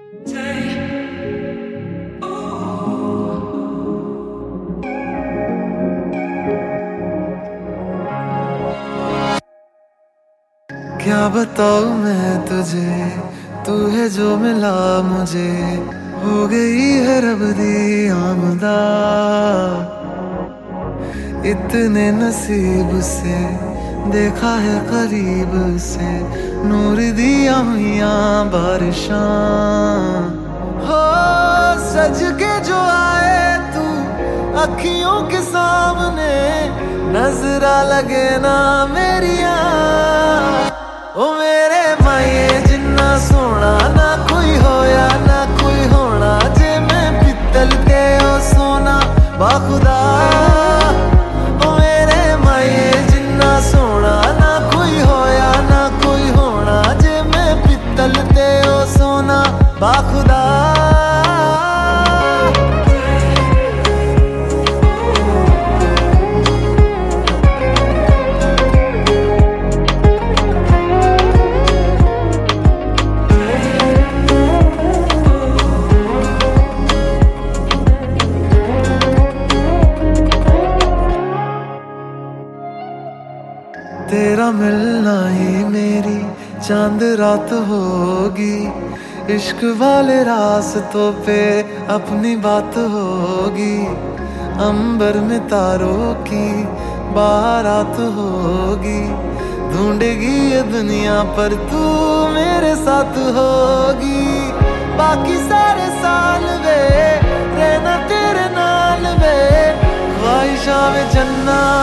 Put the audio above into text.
क्या बताऊं मैं तुझे, तू है जो मिला मुझे, हो गई है रब दी आमदा। इतने नसीब से देखा है करीब से, नूर दिया हुआ बारिशां। हो सज के जो आए तू अखियों के सामने, नजरा लगे ना मेरिया। ओ मेरे माये जिन्ना सोना ना कोई होया ना कोई होना, जे मैं पित्तल ते ओ सोना बाखुदा। ओ मेरे माये जिन्ना सोना ना कोई होया ना कोई होना, जे मैं पित्तल ते ओ सोना बाखुदा। तेरा मिलना ही मेरी चांद रात होगी, इश्क वाले रास्तों पे अपनी बात होगी। अंबर में तारों की बारात होगी, ढूंढेगी ये दुनिया पर तू मेरे साथ होगी। बाकी सारे साल वे रहना तेरे नाल वे, ख्वाहिशां में जन्नत